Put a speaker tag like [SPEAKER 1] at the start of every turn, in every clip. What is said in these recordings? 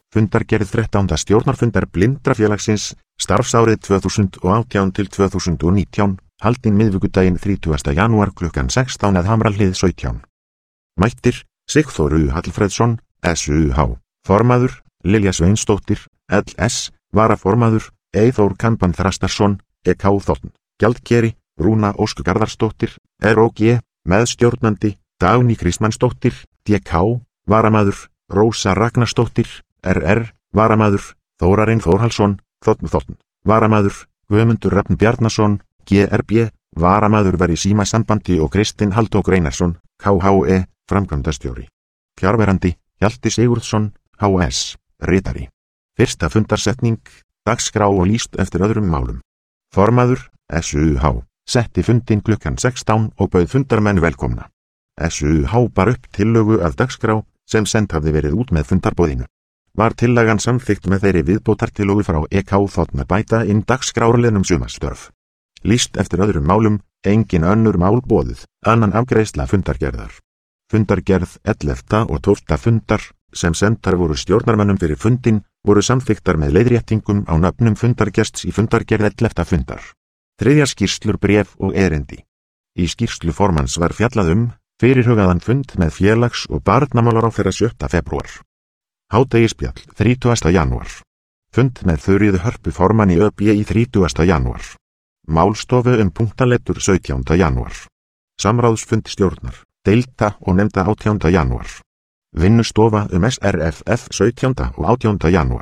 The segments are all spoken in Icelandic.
[SPEAKER 1] Fundargerð 13. stjórnarfundar Blindrafélagsins, starfsárið 2018 til 2019, haldin miðvikudaginn 30. janúar klukkan 16 að Hamrahlíð 17. Mættir: Sigþór U. Hallfreðsson, SUH, formaður, Lilja Sveinsdóttir, LS, varaformaður, Eyþór Kamban Þrastarsson, EK Þ, gjaldkeri, Rúna Ósk Garðarsdóttir, ROG, meðstjórnandi, Dagný Kristmannsdóttir, DK, varamaður, Rósa Ragnarsdóttir, RR, varamaður, Þórarinn Þórhallsson, Þ, varamaður, Guðmundur Rafn Bjarnason, GRB, varamaður var í símasambandi og Kristinn Halldór Einarsson, KHE, framkvæmdastjóri. Fjarverandi, Hjalti Sigurðsson, HS, ritari. Fyrsta fundarsetning, dagskrá og lýst eftir öðrum málum. Formaður, SUH, setti fundinn klukkan 16 og bauð fundarmenn velkomna. SUH bar upp tillögu af dagskrá sem send hafði verið út með fundarboðinu. Var tillagan samþykkt með þeirri viðbótartillögu frá EK Þ bæta inn dagskrárliðnum sumarstörf. Lýst eftir öðrum málum, engin önnur mál boðuð, annan afgreiðsla fundargerðar. Fundargerð 11. og 12. fundar, sem sendar voru stjórnarmönnum fyrir fundin, voru samþykktar með leiðréttingum á nöfnum fundargests í fundargerð 11. fundar. Þriðja skýrslur, bréf og erindi. Í skýrslu formanns var fjallað fyrirhugaðan fund með félags- og barnamálaráðherra 7. febrúar. Hádegisspjall 30. janúar. Fund með Þuríðu Hörpu formanni ÖB í 30. janúar. Málstofu punktalettur 17. janúar. Samráðsfund stjórnar, deilda og nefnda 18. janúar. Vinnustofa SRFF 17. og 18. janúar.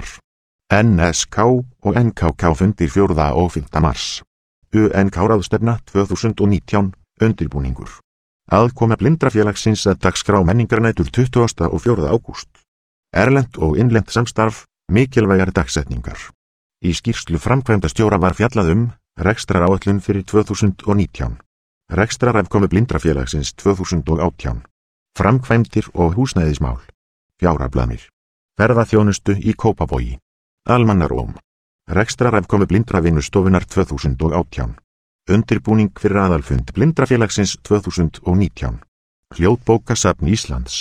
[SPEAKER 1] NSK og NKK fundir 4. og 5. mars. UNK ráðstefna 2019, undirbúningur. Aðkoma Blindrafélagsins að dagskrá menningarnætur 20. og 4. ágúst. Erlent og innlent samstarf, mikilvægar dagsetningar. Í skýrslu framkvæmdastjóra var fjallað rekstraráætlun fyrir 2019. Rekstrarafkomu Blindrafélagsins 2018. Framkvæmdir og húsnæðismál. Fjáraflanir. Ferðaþjónustu í Kópavogi. Almannaróm. Rekstrarafkomu Blindravinnustofunar 2018. Undirbúning fyrir aðalfund Blindrafélagsins 2019. Hljóðbókasafn Íslands.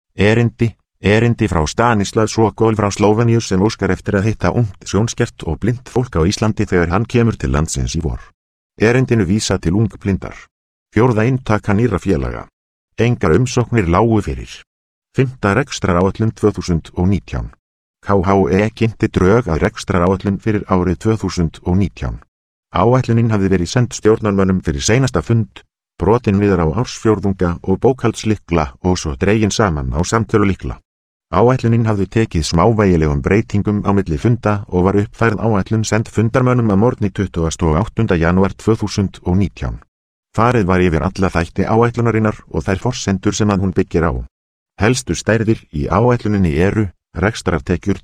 [SPEAKER 1] Erindi frá Stanislav Sokol frá Slóveníu sem óskar eftir að hitta ungt sjónskert og blind fólk á Íslandi þegar hann kemur til landsins í vor. Erindinu vísa til ungblindar. 4. inntaka nýrra félaga. Engar umsóknir lágu fyrir. 5. rekstraráætlun 2019. KHE kynnti drög að rekstraráætlun fyrir árið 2019. Áætlunin hafði verið send stjórnarmönnum fyrir seinasta fund, brotin viðar á ársfjórðunga og bókhaldslykla og svo dregin saman á samtölulykla. Áætlunin hafði tekið smávægilegum breytingum á milli funda og var uppfærð áætlun send fundarmönnum að morgni 28. janúar 2019. Farið var yfir alla þætti áætlunarinnar og þær forsendur sem að hún byggir á. Helstu stærðir í áætluninni eru rekstrartekjur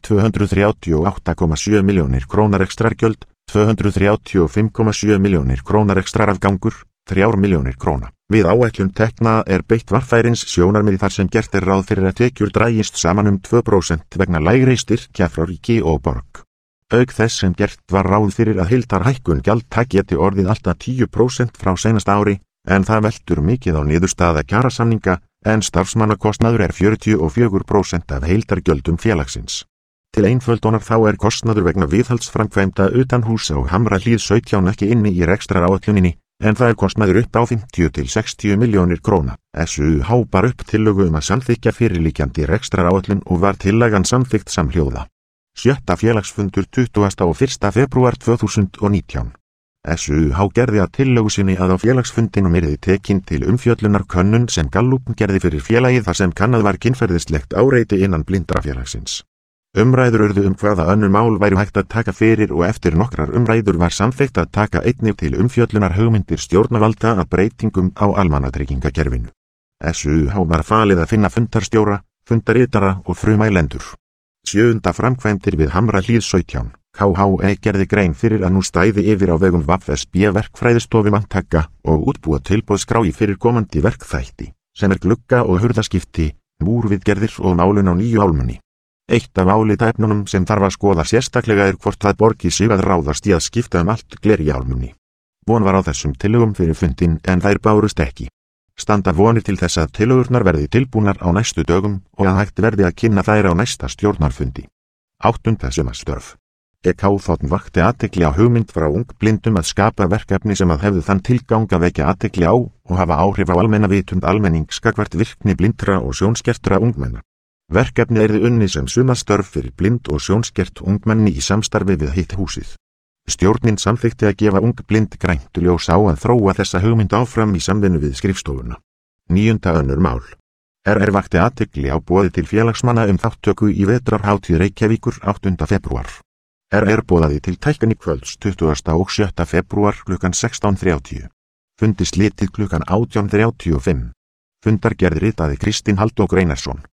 [SPEAKER 1] 238,7 milljónir krónar rekstrargjöld, 235,7 milljónir krónar rekstrarafgangur, 3 milljónir króna. Við áætlun tekna beitt varfærins sjónarmiði þar sem gert ráð fyrir að tekjur drægist saman 2% vegna lægri styrkja frá ríki og borg. Auk þess sem gert var ráð fyrir að heildarhækkun gjaldtaka geti orðið alltaf 10% frá seinasta ári, en það veltur mikið á niðurstaða kjarasamninga, en starfsmannakostnaður 44% af heildargjöldum félagsins. Til einföldunar þá kostnaður vegna viðhaldsframkvæmda utan húsa og Hamrahlíð 17 ekki inni í rekstraráætluninni, en það kostnaður upp á 50 til 60 milljónir króna. SUH bar upp tillögu að samþykkja fyrirliggjandi rekstraráætlun og var tillagan samþykkt samhljóða. 7. félagsfundur 21. febrúar 2019. SUH gerði að tillögu sinni að á félagsfundinum yrði tekin til umfjöllunar könnun sem Gallup gerði fyrir félagið þar sem kannað var kynferðislegt áreiti innan Blindrafélagsins. Umræður urðu hvaða önnur mál væru hægt að taka fyrir og eftir nokkrar umræður var samþykkt að taka einnig til umfjöllunar hugmyndir stjórnvalda að breytingum á almannatryggingakerfinu. SUH var falið að finna fundarstjóra, fundaritara og frumælendur. 7. framkvæmdir við Hamrahlíð 17. KHE gerði grein fyrir að nú stæði yfir á vegum VFSB verkfræðistofu manntakka og útbúa tilboðskrá í fyrir komandi verkþætti, sem glugga- og hurðaskipti, múrviðgerðir og málun á nýju álmunni. Eitt af álitaefnunum sem þarf að skoða sérstaklega hvort það borgi sig að ráðast í að skipta allt gler í álmunni. Von var á þessum tillögum fyrir fundin en þær bárust ekki. Standa vonir til þess að tillögurnar verði tilbúnar á næstu dögum og að hægt verði að kynna þær á næsta stjórnarfundi. 8. Sumarstörf. EKþ vakti athygli á hugmynd frá ungblindum að skapa verkefni sem að hefðu þann tilgang að vekja athygli á og hafa áhrif á almenna vitund almennings gagnvart virkni blindra og sjónskertra ungmenna. Verkefni yrði unnið sem sumarstörf fyrir blind og sjónskert ungmenni í samstarfi við hitt húsið. Stjórnin samþykkti að gefa ungblind grænt ljós á að þróa þessa hugmynd áfram í samvinnu við skrifstofuna. 9. önnur mál. Vakti athygli á boði til félagsmanna þátttöku í vetrarhátíð Reykjavíkur 8. febrúar. Boðaði til tæknikvölds 20. og 7. febrúar klukkan 16:30. Fundi slitið klukkan 18:35. Fundargerð ritaði Kristín Halldór Einarsson.